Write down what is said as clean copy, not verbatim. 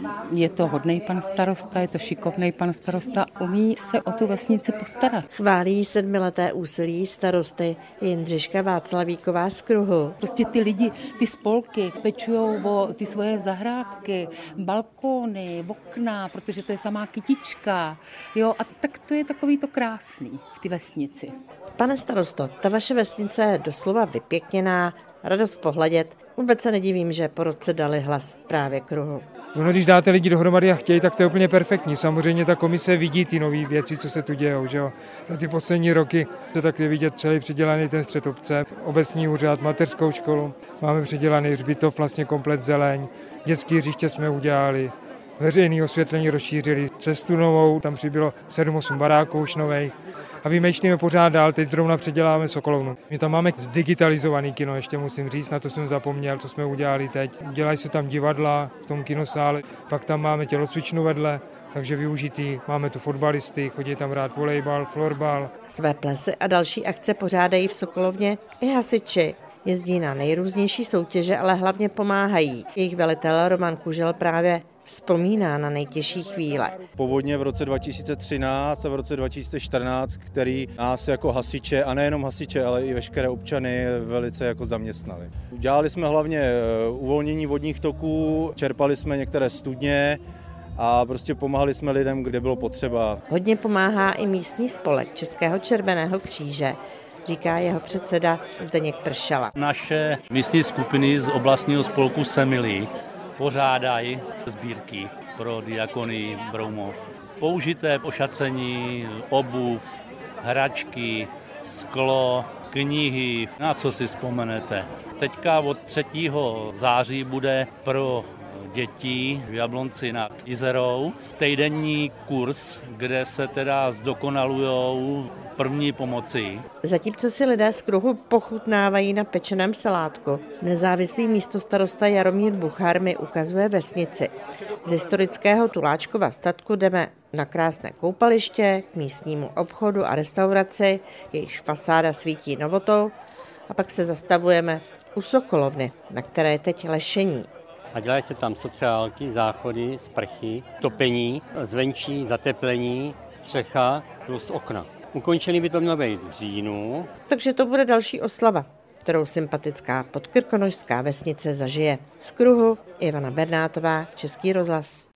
Je to hodnej pan starosta, je to šikovnej pan starosta, umí se o tu vesnici postarat. Chválí 7leté úsilí starosty Jindřiška Václavíková z Kruhu. Prostě ty lidi, ty spolky pečujou o ty svoje zahrádky, balkóny, okna, protože to je samá kytička. Jo, a tak to je takový to krásný v ty vesnici. Pane starosto, ta vaše vesnice je doslova vypěkněná, radost pohledět. Vůbec se nedivím, že po roce dali hlas právě Kruhu. No, když dáte lidi dohromady a chtějí, tak to je úplně perfektní. Samozřejmě ta komise vidí ty nové věci, co se tu dějou. Že jo? Za ty poslední roky to tak je vidět celý předělaný ten střed obce, obecní úřad, mateřskou školu. Máme předělaný hřbitov, vlastně komplet zeleň, dětský hřiště jsme udělali, veřejné osvětlení rozšířili, cestu novou, tam přibylo 7-8 baráků už nových. A vymýšlíme pořád dál, teď zrovna předěláme Sokolovnu. My tam máme zdigitalizovaný kino, ještě musím říct, na to jsem zapomněl, co jsme udělali teď. Dělají se tam divadla v tom kinosále, pak tam máme tělocvičnu vedle, takže využitý. Máme tu fotbalisty, chodí tam hrát volejbal, florbal. Své plesy a další akce pořádají v Sokolovně i hasiči. Jezdí na nejrůznější soutěže, ale hlavně pomáhají. Jejich velitel Roman Kužel právě vzpomíná na nejtěžší chvíle. Povodně v roce 2013 a v roce 2014, který nás jako hasiče, a nejenom hasiče, ale i veškeré občany velice jako zaměstnali. Dělali jsme hlavně uvolnění vodních toků, čerpali jsme některé studně a prostě pomáhali jsme lidem, kde bylo potřeba. Hodně pomáhá i místní spolek Českého červeného kříže, říká jeho předseda Zdeněk Pršala. Naše místní skupiny z oblastního spolku Semily pořádají sbírky pro diakonii Broumov. Použité ošacení, obuv, hračky, sklo, knihy, na co si vzpomenete. Teďka od 3. září bude pro dětí v Jablonci nad Jizerou týdenní kurz, kde se teda zdokonalujou první pomoci. Zatímco si lidé z Kruhu pochutnávají na pečeném salátku, nezávislý místostarosta Jaromír Buchar mi ukazuje vesnici. Z historického Tuláčkova statku jdeme na krásné koupaliště, k místnímu obchodu a restauraci, jejíž fasáda svítí novotou, a pak se zastavujeme u Sokolovny, na které je teď lešení. A dělají se tam sociálky, záchody, sprchy, topení, zvenčí zateplení, střecha plus okna. Ukončený by to mělo být v říjnu. Takže to bude další oslava, kterou sympatická podkrkonošská vesnice zažije. Z Kruhu Ivana Bernátová, Český rozhlas.